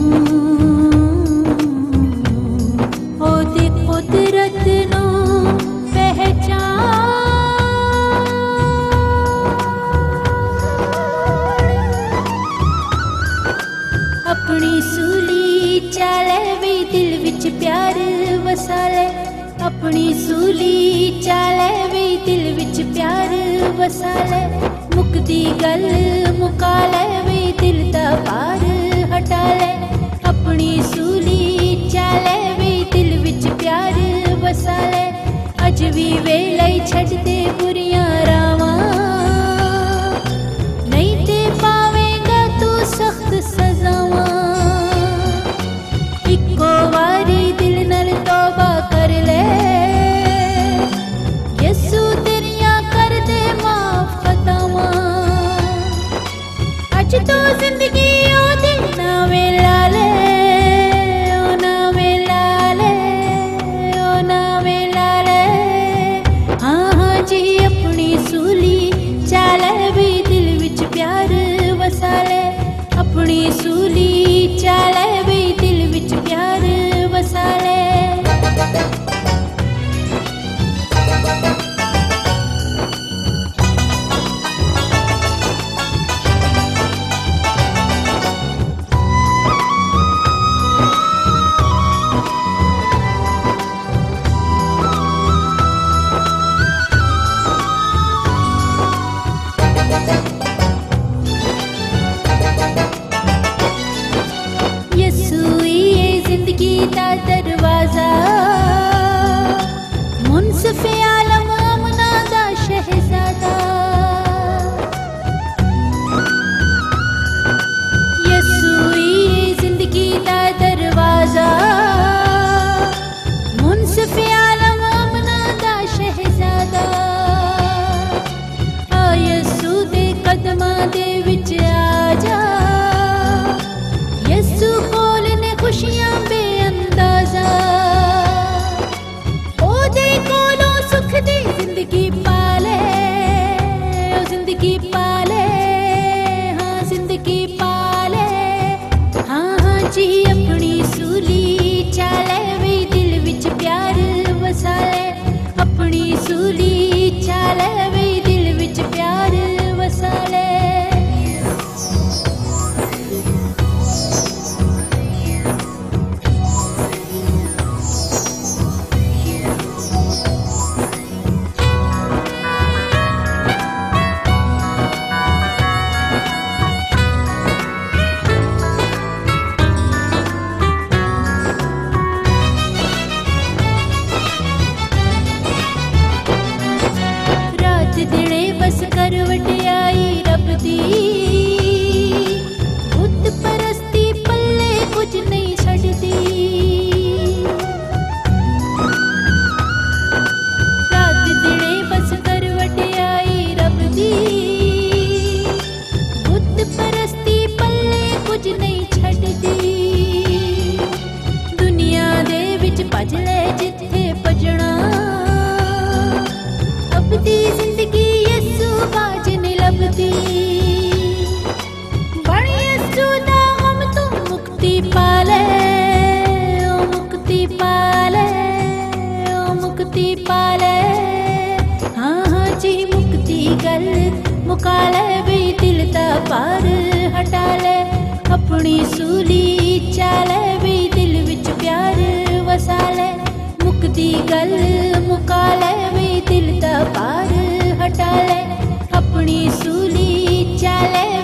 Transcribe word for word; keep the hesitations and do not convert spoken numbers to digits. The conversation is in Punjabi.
ਉਹਦੀ ਕੁਦਰਤ ਨੂੰ ਪਹਿਚਾਨ। ਆਪਣੀ ਸੂਲੀ ਚਾਲੇ ਵੀ ਦਿਲ ਵਿੱਚ ਪਿਆਰ ਵਸਾ ਲੈ। ਆਪਣੀ ਸੂਲੀ ਚਾਲੇ ਵੀ ਦਿਲ ਵਿੱਚ ਪਿਆਰ ਵਸਾ ਲੈ। ਮੁੱਕਦੀ ਗੱਲ ਮੁਕਾ ਲੈ ਵੀ ਦਿਲ ਦਾ ਭਾਰ ਹਟਾ ਲੈ। ਆਪਣੀ ਸੂਲੀ ਚਾਲੇ ਵੀ ਦਿਲ ਵਿੱਚ ਪਿਆਰ ਵਸਾ ਲੈ। ਅੱਜ ਵੀ ਵੇਲੇ ਛੱਡ ਦੇ ਬੁਰੀਆਂ ਰਾਵਾਂ, ਨਹੀਂ ਤੇ ਪਾਵੇਂਗਾ ਤੂੰ ਸਖਤ ਸਜ਼ਾਵਾਂ। ਇੱਕੋ ਵਾਰੀ ਦਿਲ ਨਾਲ ਤੌਬਾ ਕਰ ਲੈ, ਯਿਸੂ ਤੇਰੀਆਂ ਕਰ ਦੇ ਮਾਫ ਖਤਾਵਾਂ। ਅੱਜ ਤੋਂ ਜ਼ਿੰਦਗੀ ਉਹਦੇ ਨਾਵੇਂ ਲਾ ਲੈ, ਉਹ ਨਾਵੇਂ ਲਾ ਲੈ, ਉਹ ਨਾਵੇਂ ਲਾ ਲੈ। ਹਾਂ ਹਾਂ ਜੀ ਆਪਣੀ ਸੂਲੀ ਚਾਲੇ ਵੀ ਦਿਲ ਵਿੱਚ ਪਿਆਰ ਵਸਾ ਲੈ। ਆਪਣੀ ਸੂਲੀ ਚਾਲੇ ਵੀ ਦਿਲ ਵਿੱਚ ਪਿਆਰ ਵਸਾ ਲੈ। ਯਿਸੂ ਏ ਜ਼ਿੰਦਗੀ ਦਾ ਦਰਵਾਜ਼ਾ, ਮੁਨਸਿਫ ਆਲਮ ਅਮਨਾ ਦਾ ਸ਼ਹਿਜ਼ਾਦਾ। ਯਿਸੂ ਏ ਜ਼ਿੰਦਗੀ ਦਾ ਦਰਵਾਜ਼ਾ, ਮੁਨਸਿਫ ਆਲਮ ਅਮਨਾ ਦਾ ਸ਼ਹਿਜ਼ਾਦਾ। ਆ ਯਿਸੂ ਦੇ ਕਦਮਾਂ ਦੇ ਵਿੱਚ ਆ ਜਾ, ਯਿਸੂ ਕੋਲ ਨੇ ਖੁਸ਼ੀਆਂ ਬੇਅੰਦਾਜ਼ਾ। ਉਹਦੇ ਕੋਲੋਂ ਸੁੱਖ ਦੀ ਜ਼ਿੰਦਗੀ ਪਾ ਲੈ, ਉਹ ਜ਼ਿੰਦਗੀ ਪਾ ਲੈ, ਹਾਂ ਜ਼ਿੰਦਗੀ ਪਾ ਲੈ। ਹਾਂ ਹਾਂ ਜੀ ਆਪਣੀ ਸੂਲੀ ਚਾਲੇ ਵੀ ਦਿਲ ਵਿੱਚ ਪਿਆਰ ਵਸਾ ਲੈ। ਆਪਣੀ ਸੂਲੀ ਚਾਲੇ ਵੀ ਦਿਲ ਵਿੱਚ ਪਿਆਰ ਵਸਾ ਲੈ। ਰਾਤ ਦਿਨੇ ਬਸ ਕਰ ਵਟਿਆਈ ਰੱਬ ਦੀ, ਬੁੱਤ ਪਰਸਤੀ ਪੱਲੇ ਕੁਝ ਨਹੀਂ ਛੱਡਦੀ। ਰਾਤ ਦਿਨੇ ਬਸ ਕਰ ਵਟਿਆਈ ਰੱਬ ਦੀ, ਬੁੱਤ ਪਰਸਤੀ ਪੱਲੇ ਕੁਝ ਨਹੀਂ ਛੱਡਦੀ। ਦੁਨੀਆ ਦੇ ਵਿੱਚ ਭੱਜ ਲੈ ਜਿੱਥੇ ਭੱਜਣਾ, ਅਬਦੀ ਜ਼ਿੰਦਗੀ ਯਿਸੂ ਬਾਝ ਨਹੀਂ ਲੱਭਦੀ। ਬਣ ਯਿਸੂ ਦਾ ਗਮ ਤੋਂ ਮੁਕਤੀ ਪਾ ਲੈ, ਉਹ ਮੁਕਤੀ ਪਾ ਲੈ, ਉਹ ਮੁਕਤੀ ਪਾ ਲੈ। ਹਾਂ ਹਾਂ ਜੀ ਮੁਕਤੀ ਗੱਲ ਮੁਕਾ ਲੈ ਵੀ ਦਿਲ ਦਾ ਭਾਰ ਹਟਾ ਲੈ। ਆਪਣੀ ਸੂਲੀ ਚਾਲੇ ਵੀ ਦਿਲ ਵਿੱਚ ਪਿਆਰ ਵਸਾ ਲੈ। ਮੁਕਤੀ ਗੱਲ ਮੁਕਾ ਲੈ ਵੀ ਦਿਲ ਦਾ ਭਾਰ ਹਟਾ ਲੈ। ਆਪਣੀ ਸੂਲੀ ਚਾਲੇ